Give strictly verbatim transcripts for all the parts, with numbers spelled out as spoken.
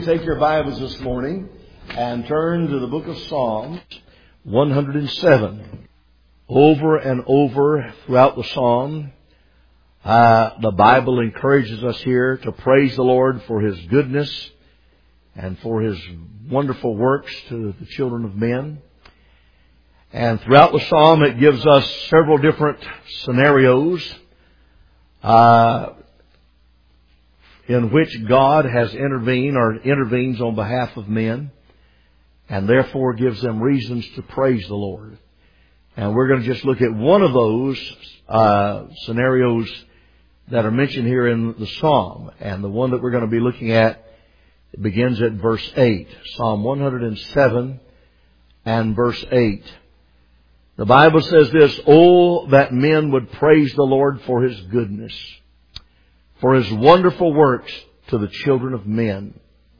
Take your Bibles this morning and turn to the book of Psalms, one hundred seven. Over and over throughout the Psalm, uh, the Bible encourages us here to praise the Lord for His goodness and for His wonderful works to the children of men. And throughout the Psalm, it gives us several different scenarios uh, in which God has intervened or intervenes on behalf of men, and therefore gives them reasons to praise the Lord. And we're going to just look at one of those uh, scenarios that are mentioned here in the Psalm. And the one that we're going to be looking at begins at verse eight. Psalm one hundred seven and verse eight. The Bible says this: "Oh, that men would praise the Lord for His goodness, for His wonderful works to the children of men.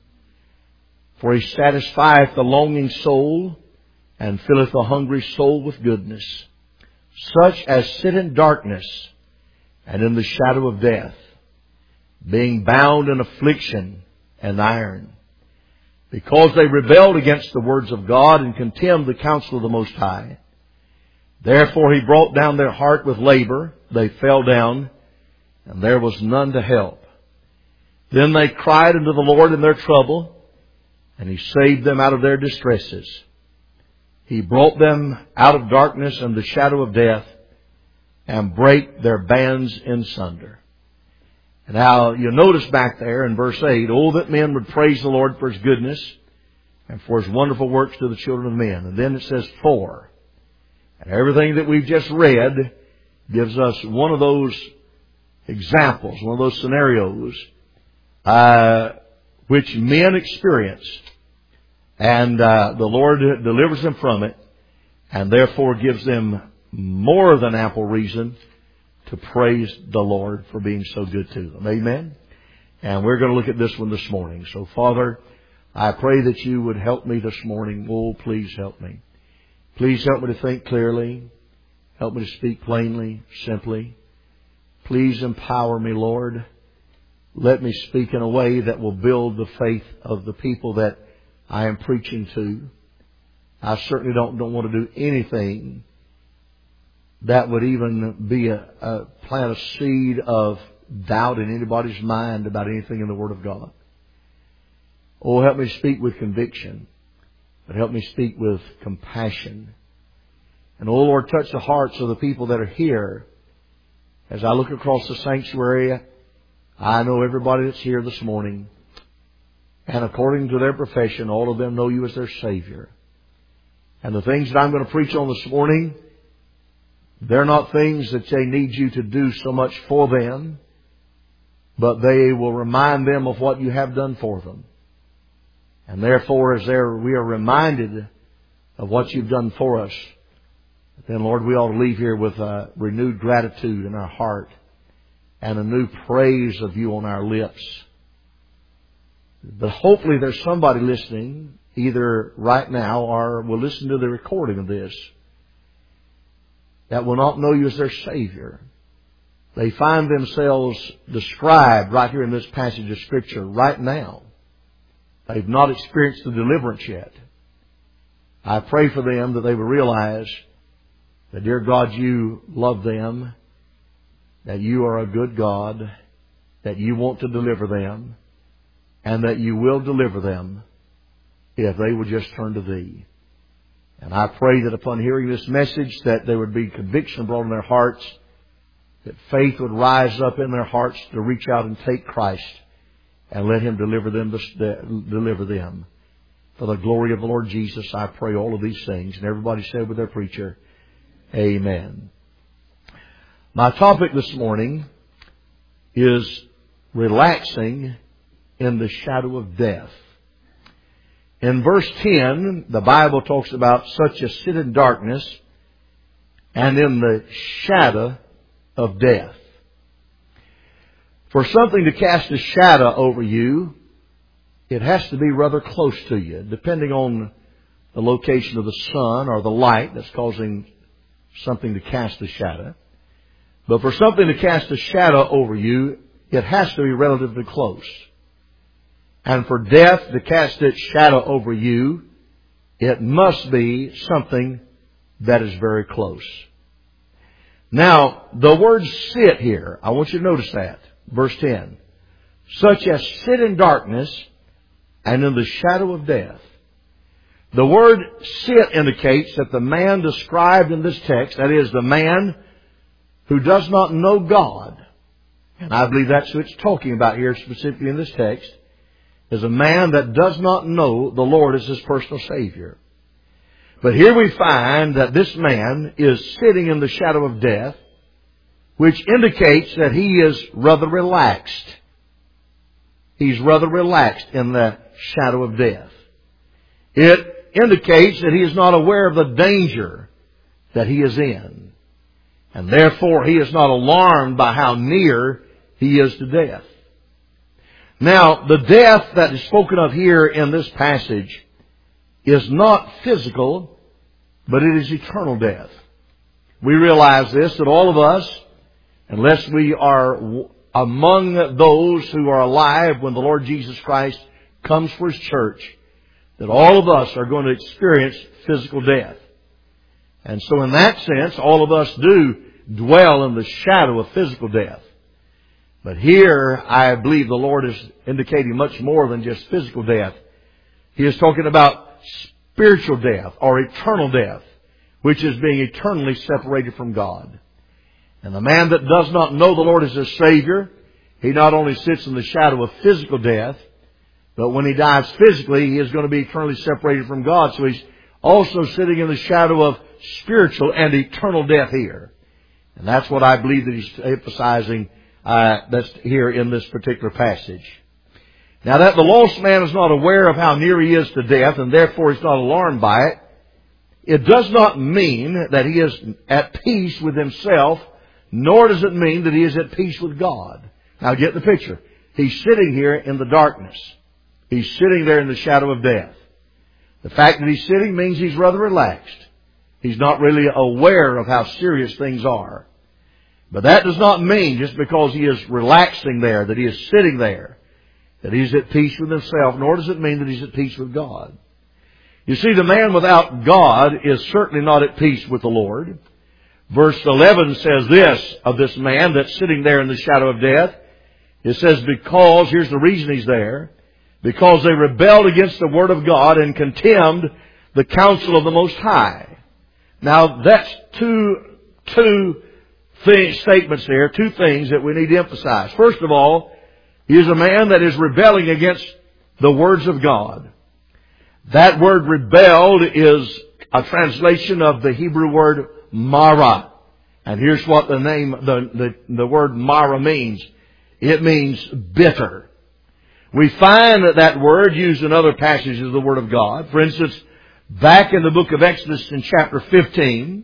For He satisfieth the longing soul, and filleth the hungry soul with goodness. Such as sit in darkness and in the shadow of death, being bound in affliction and iron. Because they rebelled against the words of God, and contemned the counsel of the Most High. Therefore He brought down their heart with labor. They fell down, and there was none to help. Then they cried unto the Lord in their trouble, and He saved them out of their distresses. He brought them out of darkness and the shadow of death, and brake their bands in sunder." And now you notice back there in verse eight, "Oh, that men would praise the Lord for His goodness and for His wonderful works to the children of men." And then it says "for." And everything that we've just read gives us one of those examples, one of those scenarios uh, which men experience. And uh, the Lord delivers them from it, and therefore gives them more than ample reason to praise the Lord for being so good to them. Amen? And we're going to look at this one this morning. So, Father, I pray that You would help me this morning. Oh, please help me. Please help me to think clearly. Help me to speak plainly, simply. Please empower me, Lord. Let me speak in a way that will build the faith of the people that I am preaching to. I certainly don't, don't want to do anything that would even be a, a plant a seed of doubt in anybody's mind about anything in the Word of God. Oh, help me speak with conviction, but help me speak with compassion. And oh, Lord, touch the hearts of the people that are here. As I look across the sanctuary, I know everybody that's here this morning, and according to their profession, all of them know You as their Savior. And the things that I'm going to preach on this morning, they're not things that they need You to do so much for them, but they will remind them of what You have done for them. And therefore, as they're, we are reminded of what You've done for us, then, Lord, we ought to leave here with a renewed gratitude in our heart and a new praise of You on our lips. But hopefully there's somebody listening, either right now or will listen to the recording of this, that will not know You as their Savior. They find themselves described right here in this passage of Scripture right now. They've not experienced the deliverance yet. I pray for them that they will realize that, dear God, You love them, that You are a good God, that You want to deliver them, and that You will deliver them if they would just turn to Thee. And I pray that upon hearing this message, that there would be conviction brought in their hearts, that faith would rise up in their hearts to reach out and take Christ and let Him deliver them. Deliver them. For the glory of the Lord Jesus, I pray all of these things. And everybody said with their preacher, Amen. My topic this morning is relaxing in the shadow of death. In verse ten, the Bible talks about such as sit in darkness and in the shadow of death. For something to cast a shadow over you, it has to be rather close to you, depending on the location of the sun or the light that's causing something to cast a shadow. But for something to cast a shadow over you, it has to be relatively close. and for death to cast its shadow over you, it must be something that is very close. Now, the word sit here, I want you to notice that. Verse ten. Such as sit in darkness and in the shadow of death. The word sit indicates that the man described in this text, that is, the man who does not know God, and I believe that's who it's talking about here specifically in this text, is a man that does not know the Lord as his personal Savior. But here we find that this man is sitting in the shadow of death, which indicates that he is rather relaxed. He's rather relaxed in the shadow of death. It indicates that he is not aware of the danger that he is in. And therefore he is not alarmed by how near he is to death. Now, the death that is spoken of here in this passage is not physical, but it is eternal death. We realize this, that all of us, unless we are among those who are alive when the Lord Jesus Christ comes for His church, that all of us are going to experience physical death. And so in that sense, all of us do dwell in the shadow of physical death. But here, I believe the Lord is indicating much more than just physical death. He is talking about spiritual death or eternal death, which is being eternally separated from God. And the man that does not know the Lord as his Savior, he not only sits in the shadow of physical death, but when he dies physically, he is going to be eternally separated from God. So he's also sitting in the shadow of spiritual and eternal death here. And that's what I believe that he's emphasizing uh, that's here in this particular passage. Now that the lost man is not aware of how near he is to death, and therefore he's not alarmed by it, it does not mean that he is at peace with himself, nor does it mean that he is at peace with God. Now get the picture. He's sitting here in the darkness. He's sitting there in the shadow of death. The fact that he's sitting means he's rather relaxed. He's not really aware of how serious things are. But that does not mean just because he is relaxing there, that he is sitting there, that he's at peace with himself, nor does it mean that he's at peace with God. You see, the man without God is certainly not at peace with the Lord. Verse eleven says this of this man that's sitting there in the shadow of death. It says, because, here's the reason he's there, because they rebelled against the Word of God and contemned the counsel of the Most High. Now, that's two, two things, statements there, two things that we need to emphasize. First of all, he is a man that is rebelling against the words of God. That word rebelled is a translation of the Hebrew word mara. And here's what the name, the, the, the word mara means. It means bitter. We find that that word used in other passages of the Word of God. For instance, back in the book of Exodus in chapter fifteen,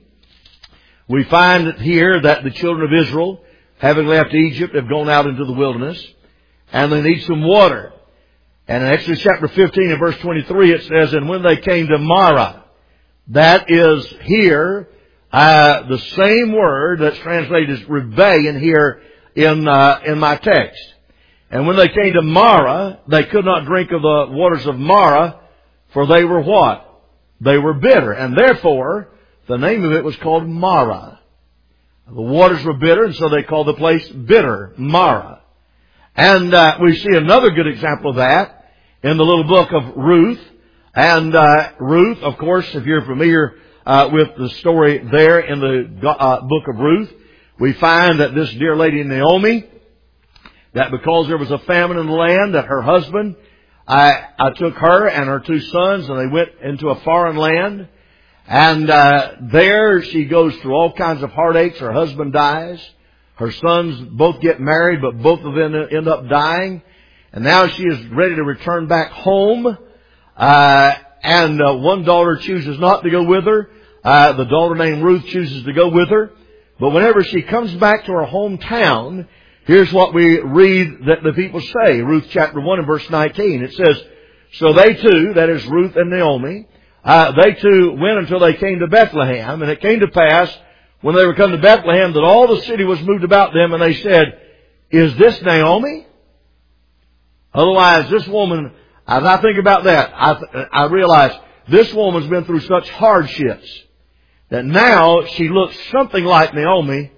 we find that here that the children of Israel, having left Egypt, have gone out into the wilderness, and they need some water. And in Exodus chapter fifteen and verse twenty-three, it says, and when they came to Marah, that is here, uh, the same word that's translated as rebellion here in, uh, in my text. And when they came to Marah, they could not drink of the waters of Marah, for they were what? They were bitter. And therefore, the name of it was called Marah. The waters were bitter, and so they called the place bitter, Marah. And uh, we see another good example of that in the little book of Ruth. And uh, Ruth, of course, if you're familiar uh, with the story there in the uh, book of Ruth, we find that this dear lady Naomi, that because there was a famine in the land, that her husband I, I took her and her two sons, and they went into a foreign land. And uh, there she goes through all kinds of heartaches. Her husband dies. Her sons both get married, but both of them end up dying. And now she is ready to return back home. Uh, and uh, one daughter chooses not to go with her. Uh, the daughter named Ruth chooses to go with her. But whenever she comes back to her hometown, here's what we read that the people say. Ruth chapter one and verse nineteen. It says, so they too, that is Ruth and Naomi, uh, they too went until they came to Bethlehem. And it came to pass, when they were come to Bethlehem, that all the city was moved about them. And they said, is this Naomi? Otherwise, this woman, as I think about that, I, I realize this woman's been through such hardships that now she looks something like Naomi,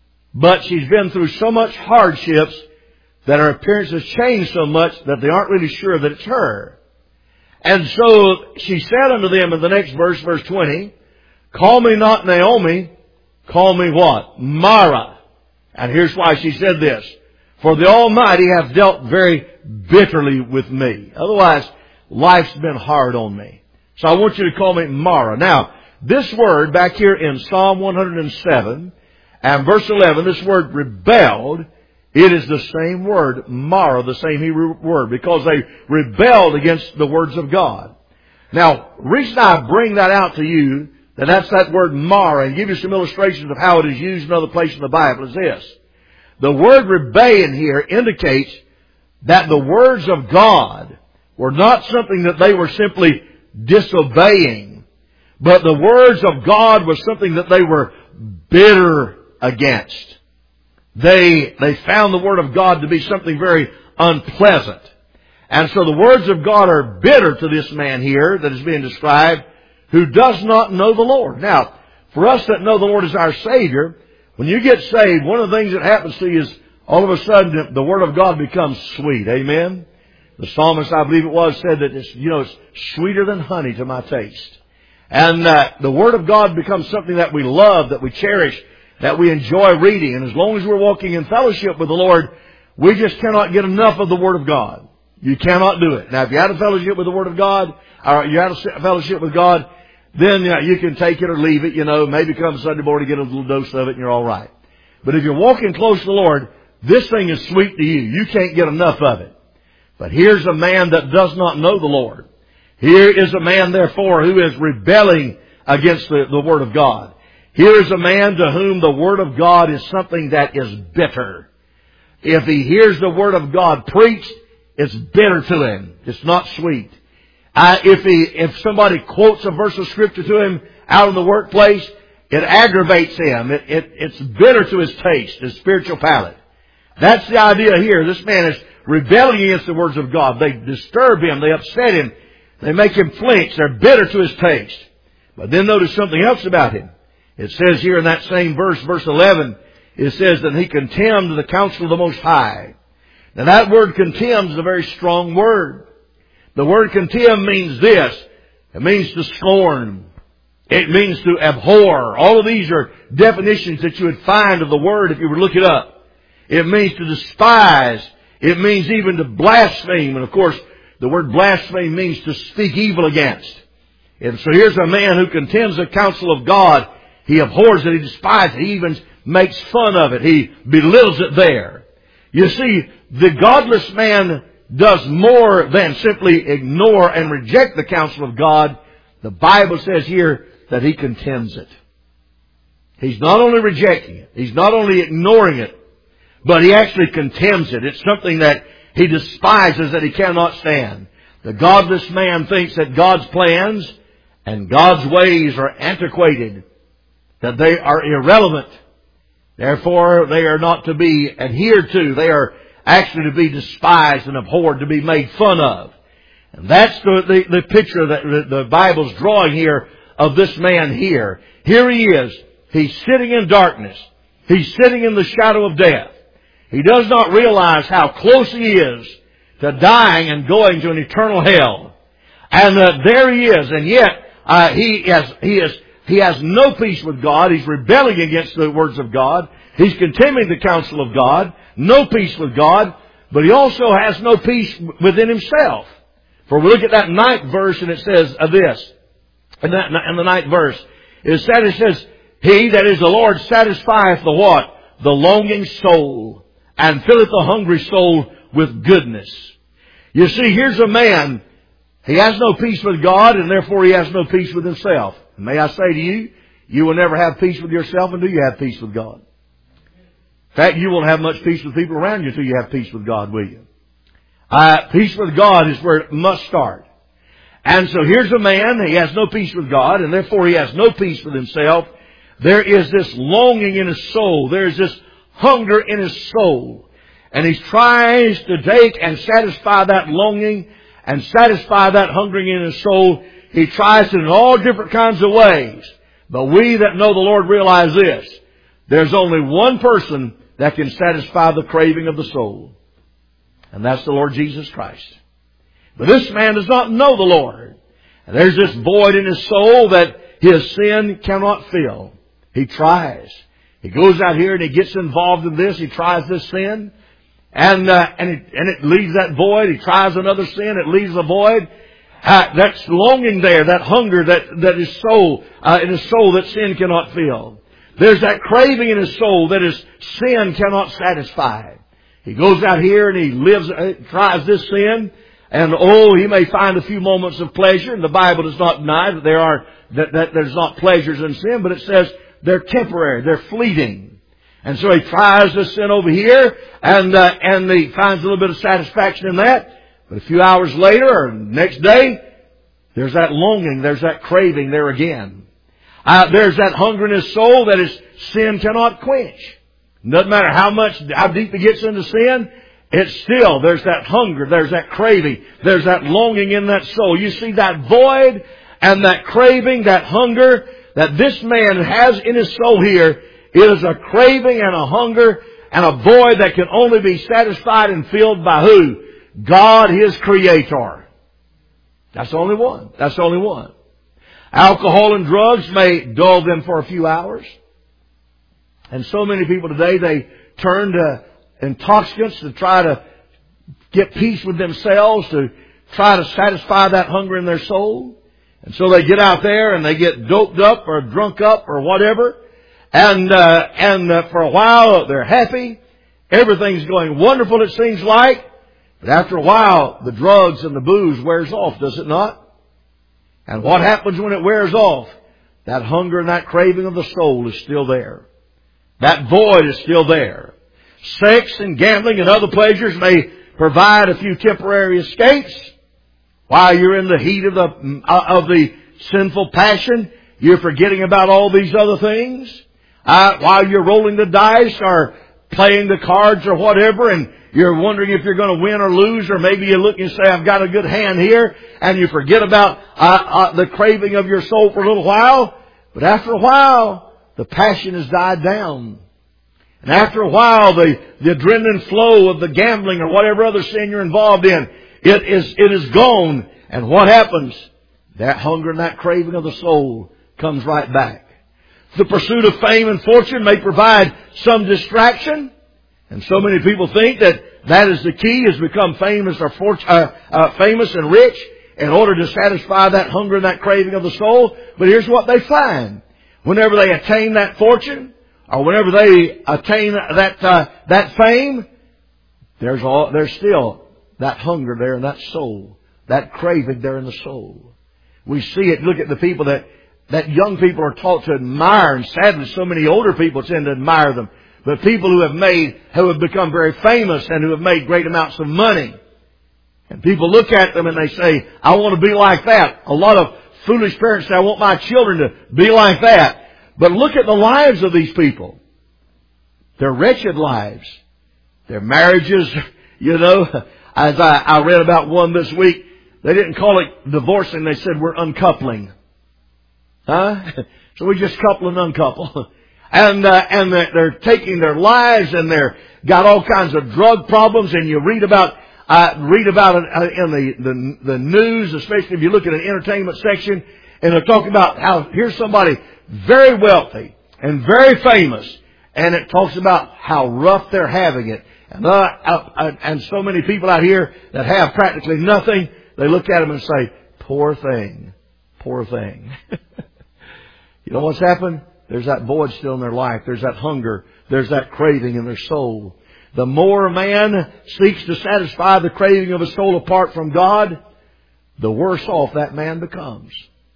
but she's been through so much hardships that her appearance has changed so much that they aren't really sure that it's her. And so she said unto them in the next verse, verse twenty, call me not Naomi, call me what? Mara. And here's why she said this. For the Almighty hath dealt very bitterly with me. Otherwise, life's been hard on me. So I want you to call me Mara. Now, this word back here in Psalm one hundred seven and verse eleven, this word rebelled, it is the same word, Mara, the same Hebrew word, because they rebelled against the words of God. Now, the reason I bring that out to you, that that's that word Mara, and give you some illustrations of how it is used in other places in the Bible, is this. The word rebellion here indicates that the words of God were not something that they were simply disobeying, but the words of God was something that they were bitter against. They, they found the Word of God to be something very unpleasant. And so the words of God are bitter to this man here that is being described, who does not know the Lord. Now, for us that know the Lord as our Savior, when you get saved, one of the things that happens to you is all of a sudden the Word of God becomes sweet. Amen? The psalmist, I believe it was, said that it's, you know, it's sweeter than honey to my taste. And uh, the Word of God becomes something that we love, that we cherish, that we enjoy reading. And as long as we're walking in fellowship with the Lord, we just cannot get enough of the Word of God. You cannot do it. Now, if you had a fellowship with the Word of God, or you had a fellowship with God, then you know, you can take it or leave it, you know, maybe come Sunday morning, get a little dose of it, and you're all right. But if you're walking close to the Lord, this thing is sweet to you. You can't get enough of it. But here's a man that does not know the Lord. Here is a man, therefore, who is rebelling against the, the Word of God. Here is a man to whom the Word of God is something that is bitter. If he hears the Word of God preached, it's bitter to him. It's not sweet. Uh, if he, if somebody quotes a verse of Scripture to him out in the workplace, it aggravates him. It, it, it's bitter to his taste, his spiritual palate. That's the idea here. This man is rebelling against the words of God. They disturb him. They upset him. They make him flinch. They're bitter to his taste. But then notice something else about him. It says here in that same verse, verse eleven, it says that he contemned the counsel of the Most High. Now that word contemn is a very strong word. The word contemn means this. It means to scorn. It means to abhor. All of these are definitions that you would find of the word if you were to look it up. It means to despise. It means even to blaspheme. And of course, the word blaspheme means to speak evil against. And so here's a man who contemns the counsel of God. He abhors it. He despises it. He even makes fun of it. He belittles it there. You see, the godless man does more than simply ignore and reject the counsel of God. The Bible says here that he contemns it. He's not only rejecting it, he's not only ignoring it, but he actually contemns it. It's something that he despises, that he cannot stand. The godless man thinks that God's plans and God's ways are antiquated, that they are irrelevant. Therefore, they are not to be adhered to. They are actually to be despised and abhorred, to be made fun of. And that's the, the, the picture that the Bible's drawing here of this man here. Here he is. He's sitting in darkness. He's sitting in the shadow of death. He does not realize how close he is to dying and going to an eternal hell. And uh, there he is. And yet, uh, he has, he is, he has no peace with God. He's rebelling against the words of God. He's contemning the counsel of God. No peace with God. But he also has no peace within himself. For we look at that ninth verse and it says uh, this. In, that, in the ninth verse, it says, it says, He, that is the Lord, satisfieth the what? The longing soul, and filleth the hungry soul with goodness. You see, here's a man, he has no peace with God, and therefore he has no peace with himself. And may I say to you, you will never have peace with yourself until you have peace with God. In fact, you won't have much peace with people around you until you have peace with God, will you? Uh, peace with God is where it must start. And so here's a man, he has no peace with God, and therefore he has no peace with himself. There is this longing in his soul. There is this hunger in his soul. and he tries to take and satisfy that longing and satisfy that hungering in his soul. He tries it in all different kinds of ways. But we that know the Lord realize this. There's only one person that can satisfy the craving of the soul. And that's the Lord Jesus Christ. But this man does not know the Lord. And there's this void in his soul that his sin cannot fill. He tries. He goes out here and he gets involved in this. He tries this sin. And, uh, and, it, and it leaves that void. He tries another sin. It leaves a void. Uh, that's longing there, that hunger that, that is soul, uh, in his soul that sin cannot fill. There's that craving in his soul that his sin cannot satisfy. He goes out here and he lives, uh, tries this sin, and oh, he may find a few moments of pleasure, and the Bible does not deny that there are, that, that there's not pleasures in sin, but it says they're temporary, they're fleeting. And so he tries this sin over here, and, uh, and he finds a little bit of satisfaction in that. But a few hours later or next day, there's that longing, there's that craving there again. Uh, there's that hunger in his soul that his sin cannot quench. Doesn't matter how much, how deep he gets into sin, it's still, there's that hunger, there's that craving, there's that longing in that soul. You see that void and that craving, that hunger that this man has in his soul here is a craving and a hunger and a void that can only be satisfied and filled by who? God, His Creator. That's the only one. That's the only one. Alcohol and drugs may dull them for a few hours. And so many people today, they turn to intoxicants to try to get peace with themselves, to try to satisfy that hunger in their soul. And so they get out there and they get doped up or drunk up or whatever. And, uh, and uh, for a while they're happy. Everything's going wonderful, it seems like. But after a while, the drugs and the booze wears off, does it not? And what happens when it wears off? That hunger and that craving of the soul is still there. That void is still there. Sex and gambling and other pleasures may provide a few temporary escapes. While you're in the heat of the, of the sinful passion, you're forgetting about all these other things. Uh, while you're rolling the dice or playing the cards or whatever, and you're wondering if you're going to win or lose, or maybe you look and say, I've got a good hand here, and you forget about uh, uh, the craving of your soul for a little while. But after a while, the passion has died down. And after a while, the, the adrenaline flow of the gambling or whatever other sin you're involved in, it is, it is gone. And what happens? That hunger and that craving of the soul comes right back. The pursuit of fame and fortune may provide some distraction. And so many people think that that is the key, is become famous or fort, uh, uh, famous and rich in order to satisfy that hunger and that craving of the soul. But here's what they find. Whenever they attain that fortune, or whenever they attain that, uh, that fame, there's all, there's still that hunger there in that soul, that craving there in the soul. We see it. Look at the people that, that young people are taught to admire, and sadly so many older people tend to admire them. But people who have made, who have become very famous and who have made great amounts of money. And people look at them and they say, I want to be like that. A lot of foolish parents say, I want my children to be like that. But look at the lives of these people. They're wretched lives. Their marriages, you know, as I, I read about one this week, they didn't call it divorcing, they said we're uncoupling. Huh? So we just couple and uncouple. And, uh, and they're, they're taking their lives, and they're got all kinds of drug problems, and you read about, uh, read about it in the, the, the news, especially if you look at an entertainment section, and they're talking about how here's somebody very wealthy and very famous, and it talks about how rough they're having it. And, uh, uh, and so many people out here that have practically nothing, they look at them and say, poor thing, poor thing. You know what's happened? There's that void still in their life. There's that hunger. There's that craving in their soul. The more a man seeks to satisfy the craving of his soul apart from God, the worse off that man becomes.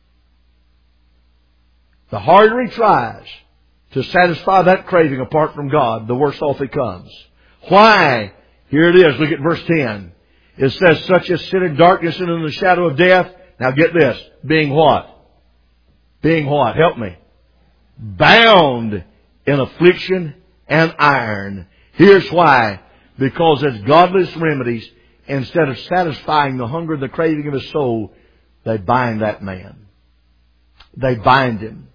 The harder he tries to satisfy that craving apart from God, the worse off he comes. Why? Here it is. Look at verse ten. It says, such as sit in darkness and in the shadow of death. Now get this. Being what? Being what? Help me. Bound in affliction and iron. Here's why. because as godless remedies, instead of satisfying the hunger and the craving of his soul, they bind that man. They bind him.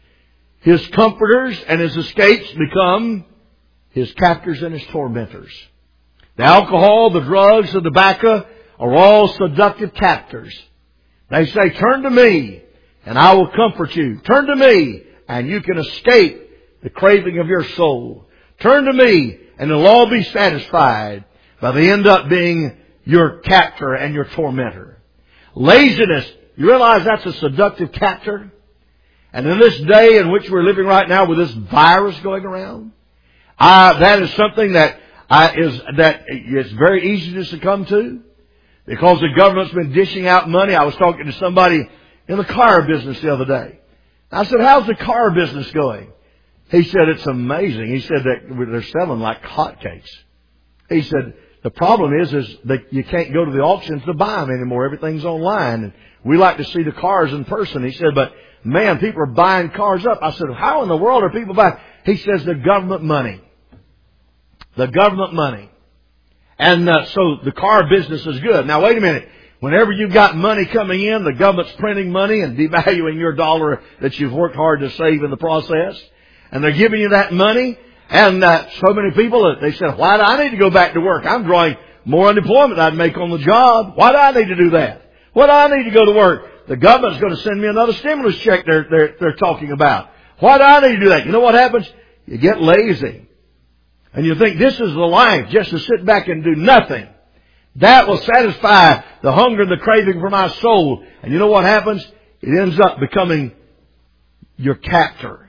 His comforters and his escapes become his captors and his tormentors. The alcohol, the drugs, the tobacco are all seductive captors. They say, turn to me and I will comfort you. Turn to me and you can escape the craving of your soul. Turn to me and it'll all be satisfied. But they end up being your captor and your tormentor. Laziness, you realize that's a seductive captor? And in this day in which we're living right now with this virus going around, uh, that is something that uh, is that is very easy to succumb to because the government's been dishing out money. I was talking to somebody in the car business the other day. I said, how's the car business going? He said, it's amazing. He said that they're selling like hotcakes. He said, the problem is, is that you can't go to the auctions to buy them anymore. Everything's online. And we like to see the cars in person. He said, but man, people are buying cars up. I said, how in the world are people buying? He says, the government money. The government money. And uh, so the car business is good. Now, wait a minute. Whenever you've got money coming in, the government's printing money and devaluing your dollar that you've worked hard to save in the process. And they're giving you that money. And uh, so many people, they said, why do I need to go back to work? I'm drawing more unemployment than I'd make on the job. Why do I need to do that? Why do I need to go to work? The government's going to send me another stimulus check they're, they're, they're talking about. Why do I need to do that? You know what happens? You get lazy. And you think this is the life, just to sit back and do nothing. That will satisfy the hunger and the craving for my soul. And you know what happens? It ends up becoming your captor.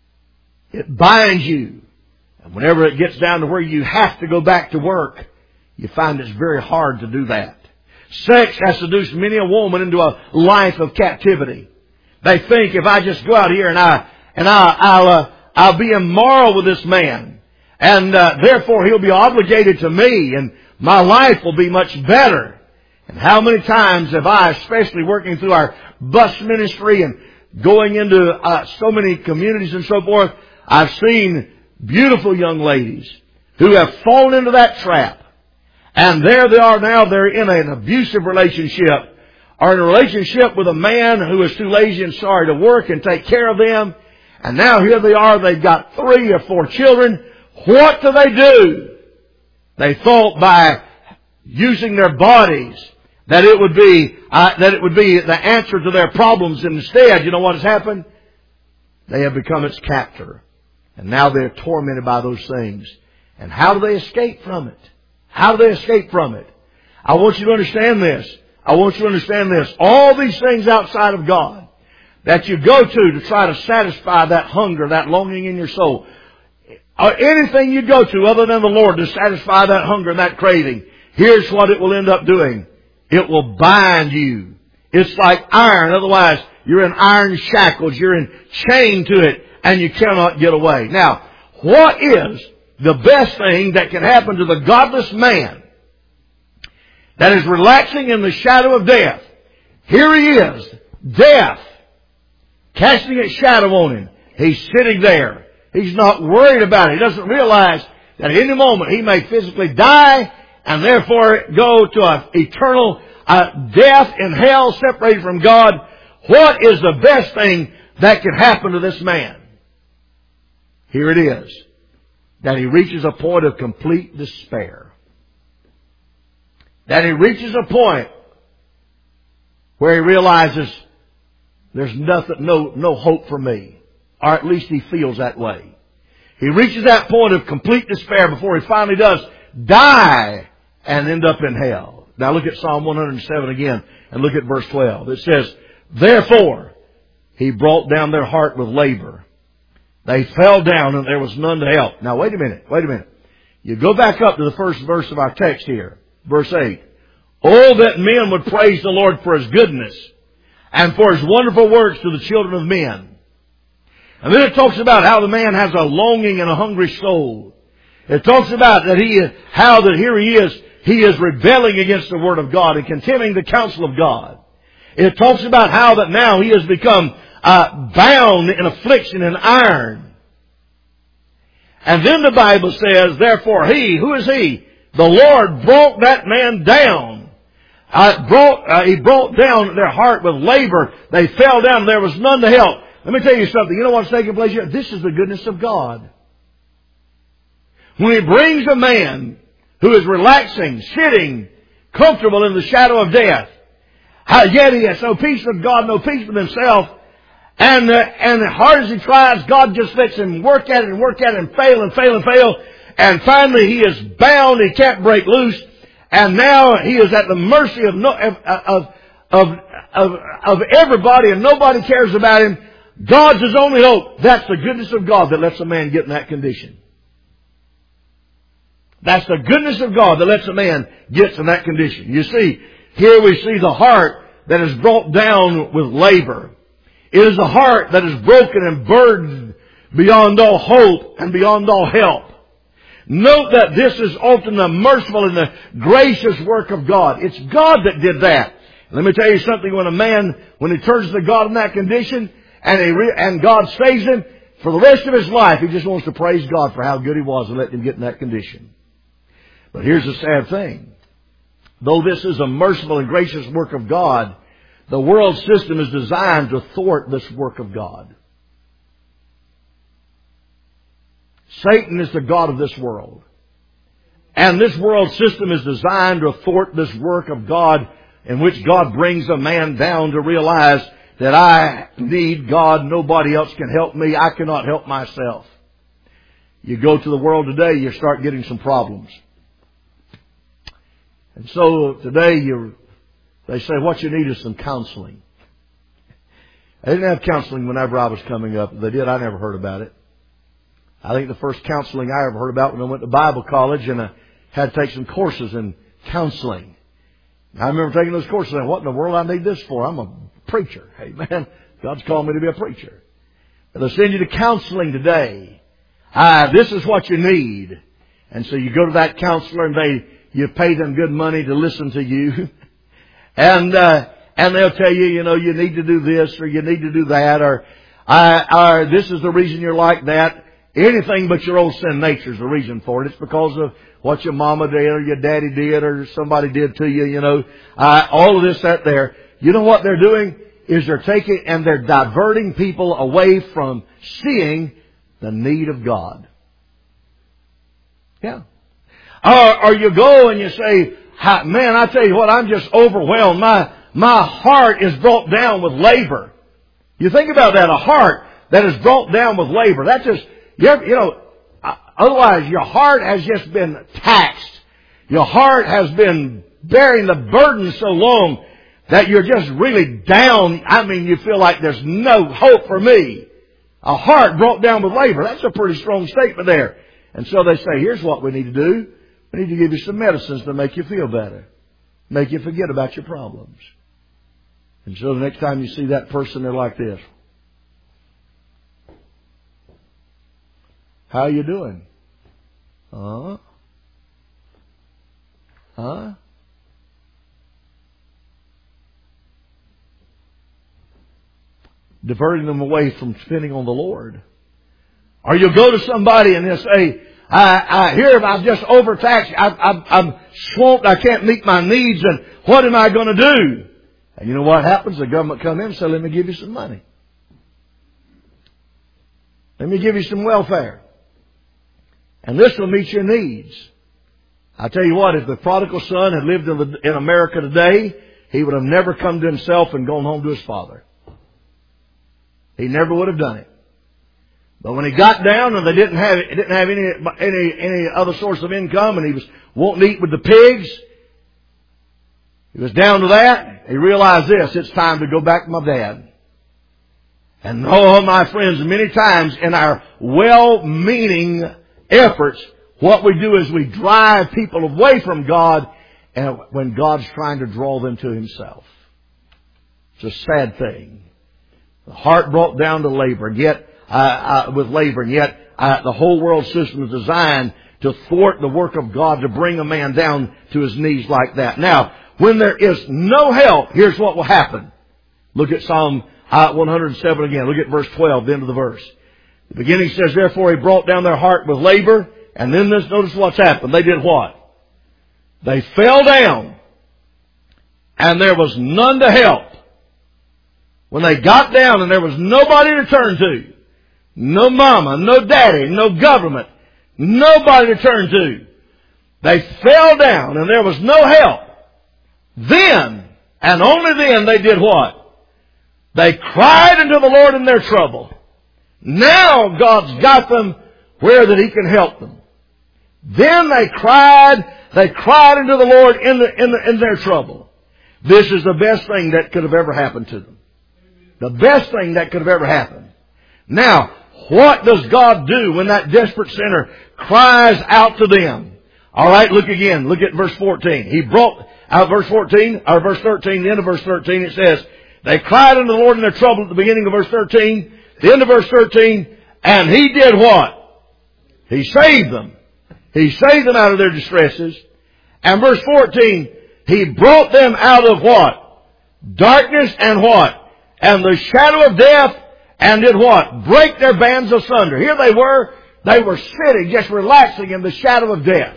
It binds you. And whenever it gets down to where you have to go back to work, you find it's very hard to do that. Sex has seduced many a woman into a life of captivity. They think if I just go out here and I and I, I'll uh, I'll be immoral with this man, and uh, therefore he'll be obligated to me, and my life will be much better. And how many times have I, especially working through our bus ministry and going into uh, so many communities and so forth, I've seen beautiful young ladies who have fallen into that trap. And there they are now, they're in an abusive relationship, or in a relationship with a man who is too lazy and sorry to work and take care of them. And now here they are, they've got three or four children. What do they do? They thought by using their bodies that it would be, uh, that it would be the answer to their problems. And instead, you know what has happened? They have become its captor. And now they're tormented by those things. And how do they escape from it? How do they escape from it? I want you to understand this. I want you to understand this. All these things outside of God that you go to to try to satisfy that hunger, that longing in your soul, or anything you go to other than the Lord to satisfy that hunger and that craving, here's what it will end up doing. It will bind you. It's like iron. Otherwise, you're in iron shackles. You're in chained to it, and you cannot get away. Now, what is the best thing that can happen to the godless man that is relaxing in the shadow of death? Here he is, death, casting its shadow on him. He's sitting there. He's not worried about it. He doesn't realize that at any moment he may physically die and therefore go to an eternal uh, death in hell, separated from God. What is the best thing that can happen to this man? Here it is. That he reaches a point of complete despair. That he reaches a point where he realizes there's nothing, no, no hope for me. Or at least he feels that way. He reaches that point of complete despair before he finally does die and end up in hell. Now look at Psalm one hundred seven again and look at verse twelve. It says, therefore he brought down their heart with labor. They fell down and there was none to help. Now wait a minute, wait a minute. You go back up to the first verse of our text here. Verse eight. Oh, that men would praise the Lord for His goodness and for His wonderful works to the children of men. And then it talks about how the man has a longing and a hungry soul. It talks about that he, how that here he is, he is rebelling against the Word of God and contemning the counsel of God. It talks about how that now he has become uh, bound in affliction and iron. And then the Bible says, therefore he, who is he? The Lord brought that man down. Uh, brought, uh, he brought down their heart with labor. They fell down. There was none to help. Let me tell you something. You know what's taking place here? This is the goodness of God. When He brings a man who is relaxing, sitting, comfortable in the shadow of death, how yet he has no peace with God, no peace with himself, and uh, and as hard as he tries, God just lets him work at it and work at it and fail and fail and fail, and finally he is bound. He can't break loose, and now he is at the mercy of no, of of of of everybody, and nobody cares about him. God's his only hope. That's the goodness of God that lets a man get in that condition. That's the goodness of God that lets a man get in that condition. You see, here we see the heart that is brought down with labor. It is a heart that is broken and burdened beyond all hope and beyond all help. Note that this is often the merciful and the gracious work of God. It's God that did that. Let me tell you something. When a man, when he turns to God in that condition and he re- and God saves him, for the rest of his life, he just wants to praise God for how good He was and let him get in that condition. But here's the sad thing. Though this is a merciful and gracious work of God, the world system is designed to thwart this work of God. Satan is the god of this world. And this world system is designed to thwart this work of God, in which God brings a man down to realize that I need God. Nobody else can help me. I cannot help myself. You go to the world today, you start getting some problems. And so today you, they say what you need is some counseling. They didn't have counseling whenever I was coming up. If they did, I never heard about it. I think the first counseling I ever heard about when I went to Bible college, and I had to take some courses in counseling. I remember taking those courses and what in the world I need this for? I'm a preacher. Hey man, God's called me to be a preacher. But they'll send you to counseling today. Ah, this is what you need. And so you go to that counselor and they, you pay them good money to listen to you. and, uh, and they'll tell you, you know, you need to do this or you need to do that or, uh, or this is the reason you're like that. Anything but your old sin nature is the reason for it. It's because of what your mama did or your daddy did or somebody did to you, you know. Uh, all of this, that, there. You know what they're doing? Is they're taking and they're diverting people away from seeing the need of God. Yeah. Or, or you go and you say, man, I tell you what, I'm just overwhelmed. My, my heart is brought down with labor. You think about that, a heart that is brought down with labor. That's just, you, ever, you know, otherwise your heart has just been taxed. Your heart has been bearing the burden so long that you're just really down. I mean, you feel like there's no hope for me. A heart brought down with labor. That's a pretty strong statement there. And so they say, here's what we need to do. We need to give you some medicines to make you feel better. Make you forget about your problems. And so the next time you see that person, they're like this. How you doing? Huh? Huh? Diverting them away from spending on the Lord. Or you go to somebody and they'll say, I, I hear I'm just overtaxed. I, I, I'm swamped. I can't meet my needs. And what am I going to do? And you know what happens? The government come in and say, let me give you some money. Let me give you some welfare. And this will meet your needs. I tell you what, if the prodigal son had lived in, the, in America today, he would have never come to himself and gone home to his father. He never would have done it. But when he got down and they didn't have it, didn't have any any any other source of income, and he was wanting to eat with the pigs, he was down to that. He realized this: it's time to go back to my dad. And oh, my friends, many times in our well-meaning efforts, what we do is we drive people away from God, and when God's trying to draw them to Himself. It's a sad thing. The heart brought down to labor, and yet uh, uh, with labor, and yet uh, the whole world system is designed to thwart the work of God, to bring a man down to his knees like that. Now, when there is no help, here's what will happen. Look at Psalm uh, one hundred seven again. Look at verse twelve, the end of the verse. The beginning says, therefore He brought down their heart with labor. And then this, notice what's happened. They did what? They fell down, and there was none to help. When they got down and there was nobody to turn to, no mama, no daddy, no government, nobody to turn to, they fell down and there was no help. Then, and only then, they did what? They cried unto the Lord in their trouble. Now God's got them where that He can help them. Then they cried, they cried unto the Lord in, the, in, the, in their trouble. This is the best thing that could have ever happened to them. The best thing that could have ever happened. Now, what does God do when that desperate sinner cries out to them? All right, look again. Look at verse fourteen. He brought out verse fourteen, or verse thirteen, the end of verse thirteen, it says, they cried unto the Lord in their trouble at the beginning of verse thirteen, the end of verse thirteen, and He did what? He saved them. He saved them out of their distresses. And verse fourteen, He brought them out of what? Darkness and what? And the shadow of death, and did what? Break their bands asunder. Here they were. They were sitting, just relaxing in the shadow of death.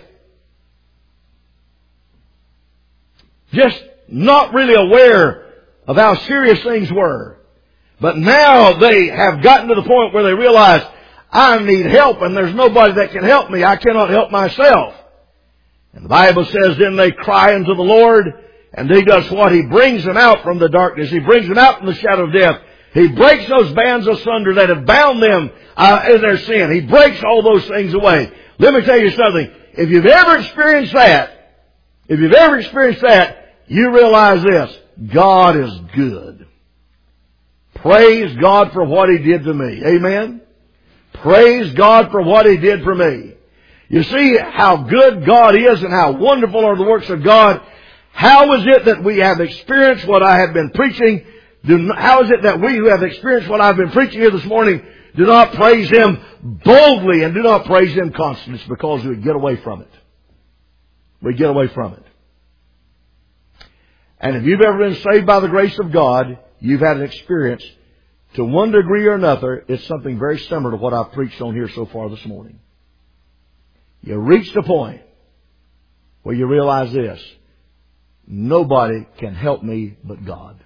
Just not really aware of how serious things were. But now they have gotten to the point where they realize, I need help and there's nobody that can help me. I cannot help myself. And the Bible says, then they cry unto the Lord, and He does what? He brings them out from the darkness. He brings them out from the shadow of death. He breaks those bands asunder that have bound them uh, in their sin. He breaks all those things away. Let me tell you something. If you've ever experienced that, if you've ever experienced that, you realize this. God is good. Praise God for what He did to me. Amen? Praise God for what He did for me. You see how good God is and how wonderful are the works of God. How is it that we have experienced what I have been preaching? Do, how is it that we who have experienced what I've been preaching here this morning do not praise Him boldly and do not praise Him constantly? It's because we get away from it. We get away from it. And if you've ever been saved by the grace of God, you've had an experience to one degree or another. It's something very similar to what I've preached on here so far this morning. You reach the point where you realize this. Nobody can help me but God.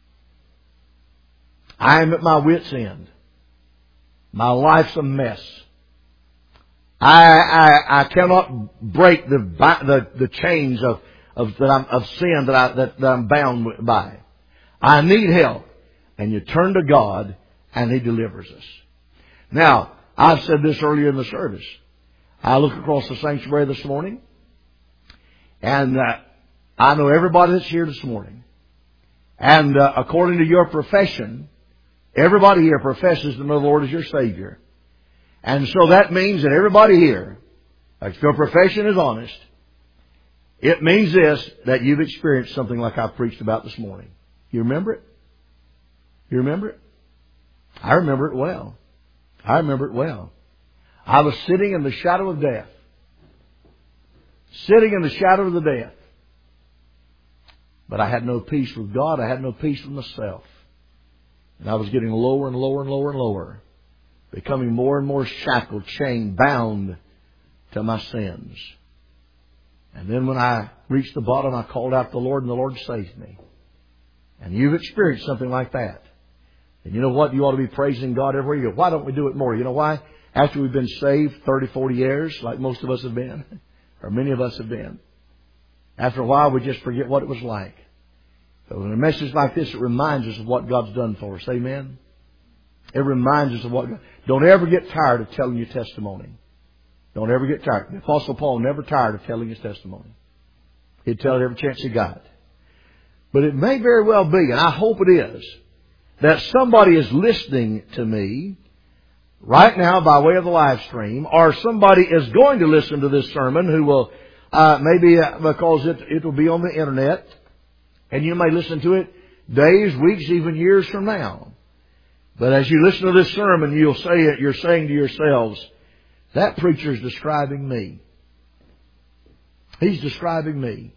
I am at my wit's end. My life's a mess. I, I, I cannot break the, the, the chains of, of, that I'm, of sin that, I, that, that I'm bound by. I need help. And you turn to God and He delivers us. Now, I've said this earlier in the service. I look across the sanctuary this morning, and uh, I know everybody that's here this morning. And uh, according to your profession, everybody here professes to know the Lord as your Savior. And so that means that everybody here, if your profession is honest, it means this, that you've experienced something like I preached about this morning. You remember it? You remember it? I remember it well. I remember it well. I was sitting in the shadow of death. Sitting in the shadow of the death. But I had no peace with God. I had no peace with myself. And I was getting lower and lower and lower and lower. Becoming more and more shackled, chained, bound to my sins. And then when I reached the bottom, I called out to the Lord, and the Lord saved me. And you've experienced something like that. And you know what? You ought to be praising God everywhere you go. Why don't we do it more? You know why? After we've been saved thirty, forty years, like most of us have been, or many of us have been, after a while we just forget what it was like. So in a message like this, it reminds us of what God's done for us. Amen? It reminds us of what God... Don't ever get tired of telling your testimony. Don't ever get tired. The Apostle Paul never tired of telling his testimony. He'd tell it every chance he got. But it may very well be, and I hope it is, that somebody is listening to me right now by way of the live stream, or somebody is going to listen to this sermon who will, uh, maybe uh, because it, it will be on the internet, and you may listen to it days, weeks, even years from now. But as you listen to this sermon, you'll say it, you're saying to yourselves, that preacher's describing me. He's describing me.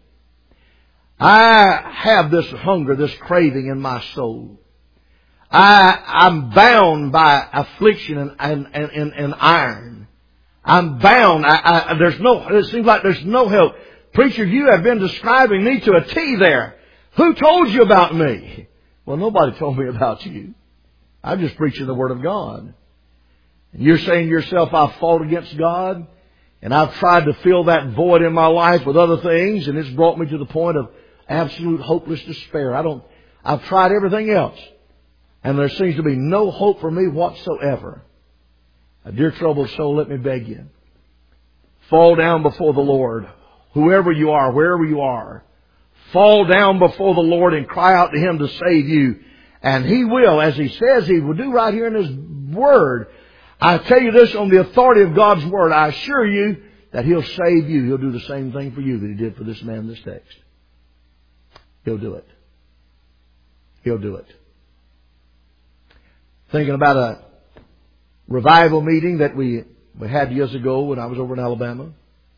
I have this hunger, this craving in my soul. I, I'm bound by affliction and, and, and, and, and iron. I'm bound. I, I, there's no, it seems like there's no help. Preacher, you have been describing me to a T there. Who told you about me? Well, nobody told me about you. I'm just preaching the Word of God. And you're saying to yourself, I've fought against God, and I've tried to fill that void in my life with other things, and it's brought me to the point of absolute hopeless despair. I don't, I've tried everything else, and there seems to be no hope for me whatsoever. Now, dear troubled soul, let me beg you. Fall down before the Lord. Whoever you are, wherever you are. Fall down before the Lord and cry out to Him to save you. And He will, as He says He will do right here in His Word. I tell you this on the authority of God's Word. I assure you that He'll save you. He'll do the same thing for you that He did for this man in this text. He'll do it. He'll do it. Thinking about a revival meeting that we, we had years ago when I was over in Alabama.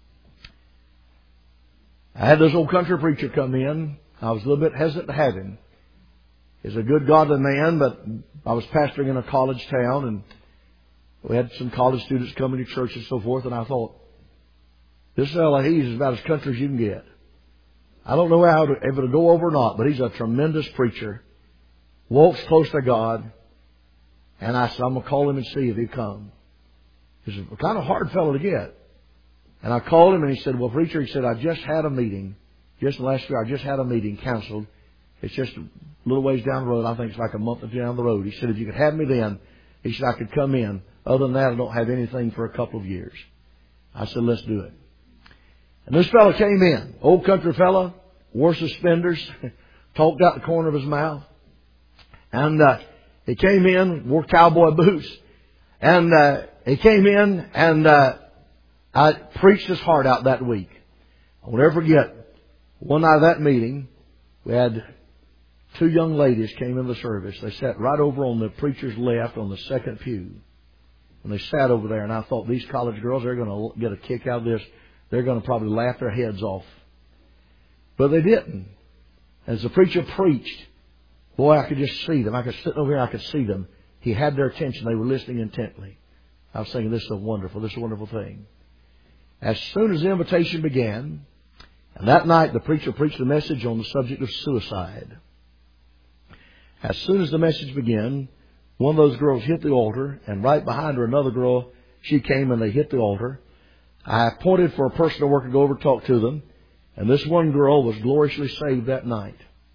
I had this old country preacher come in. I was a little bit hesitant to have him. He's a good godly man, but I was pastoring in a college town, and we had some college students coming to church and so forth, and I thought, this fella, he's about as country as you can get. I don't know how to, if it'll go over or not, but he's a tremendous preacher. Walks close to God. And I said, I'm going to call him and see if he'll come. He's a kind of hard fellow to get. And I called him and he said, well, preacher, he said, I just had a meeting. Just last year, I just had a meeting canceled. It's just a little ways down the road. I think it's like a month or two down the road. He said, if you could have me then, he said, I could come in. Other than that, I don't have anything for a couple of years. I said, let's do it. And this fellow came in. Old country fellow, wore suspenders, talked out the corner of his mouth. And uh, he came in, wore cowboy boots. And uh, he came in and uh, I preached his heart out that week. I'll never forget, one night of that meeting, we had two young ladies came in the service. They sat right over on the preacher's left on the second pew. And they sat over there, and I thought, these college girls, they're going to get a kick out of this. They're going to probably laugh their heads off. But they didn't. As the preacher preached, boy, I could just see them. I could sit over here, I could see them. He had their attention. They were listening intently. I was thinking, this is a wonderful, this is a wonderful thing. As soon as the invitation began, and that night the preacher preached a message on the subject of suicide. As soon as the message began, one of those girls hit the altar, and right behind her another girl, she came and they hit the altar. I appointed for a person to work and go over and talk to them, and this one girl was gloriously saved that night.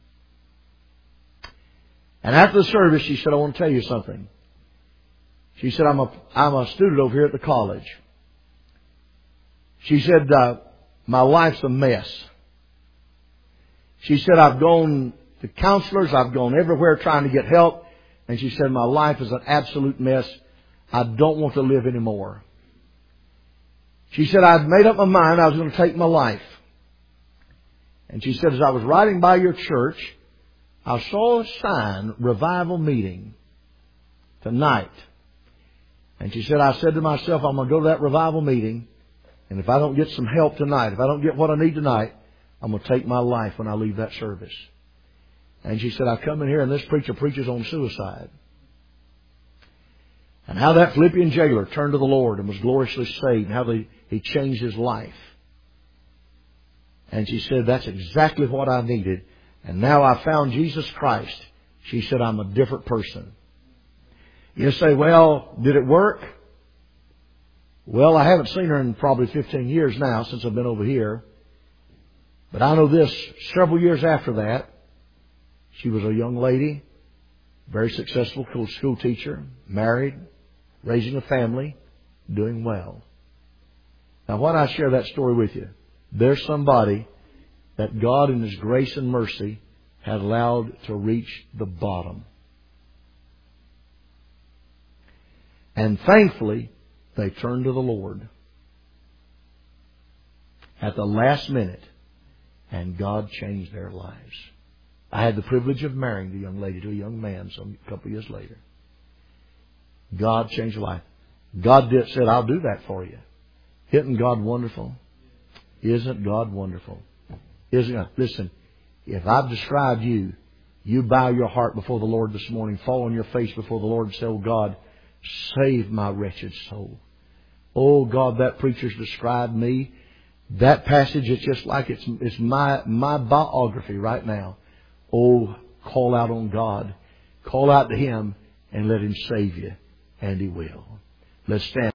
And after the service, she said, I want to tell you something. She said, I'm a, I'm a student over here at the college. She said, uh, my life's a mess. She said, I've gone to counselors, I've gone everywhere trying to get help. And she said, my life is an absolute mess. I don't want to live anymore. She said, I'd made up my mind I was going to take my life. And she said, as I was riding by your church, I saw a sign, revival meeting tonight. And she said, I said to myself, I'm going to go to that revival meeting. And if I don't get some help tonight, if I don't get what I need tonight, I'm going to take my life when I leave that service. And she said, I come in here and this preacher preaches on suicide. And how that Philippian jailer turned to the Lord and was gloriously saved. And how they, he changed his life. And she said, that's exactly what I needed. And now I found Jesus Christ. She said, I'm a different person. You say, well, did it work? Well, I haven't seen her in probably fifteen years now since I've been over here. But I know this, several years after that, she was a young lady, very successful school teacher, married, raising a family, doing well. Now, why do I share that story with you? There's somebody that God in His grace and mercy had allowed to reach the bottom. And thankfully, they turned to the Lord at the last minute, and God changed their lives. I had the privilege of marrying the young lady to a young man some couple of years later. God changed her life. God did, said, I'll do that for you. Isn't God wonderful? Isn't God wonderful? Isn't God? Listen, if I've described you, you bow your heart before the Lord this morning, fall on your face before the Lord and say, oh God, save my wretched soul. Oh God, that preacher's described me. That passage is just like it's, it's my, my biography right now. Oh, call out on God. Call out to Him and let Him save you. And He will. Let's stand.